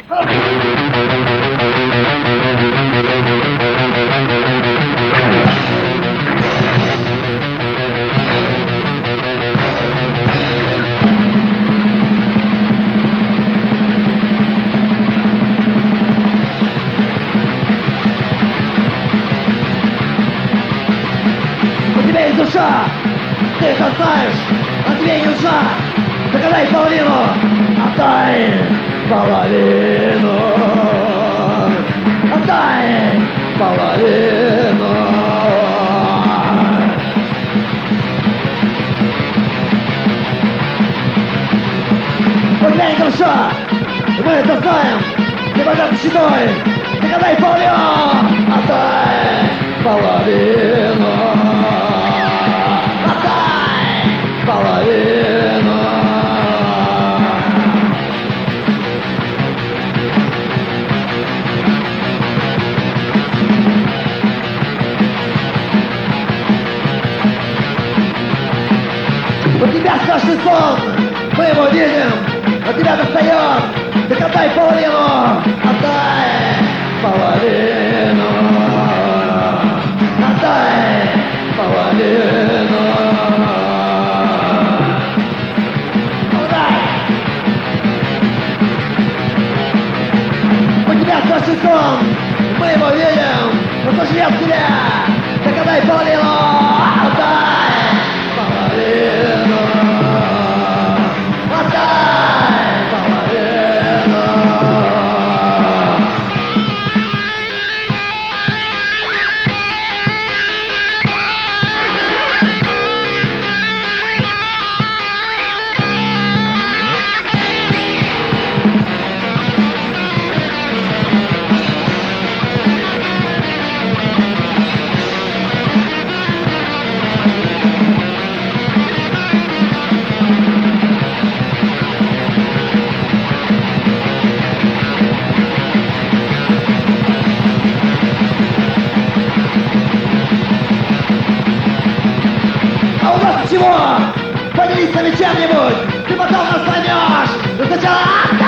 У тебя есть душа, ты это знаешь, а тебе не нужна. Догадай половину, отдай половину, отдай половину. У тебя есть душа, мы это знаем, ты богат щитой, догадай половину, отдай половину. Половину. У тебя страшный сон, мы его видим, у тебя достает, так отдай половину, отдай половину, отдай половину. Страшный сон, мы его видим, он пожрет тебя, так отдай половину, отдай половину, отдай половину. Чего? Поделись с нами чем-нибудь, ты потом нас поймешь. Но сначала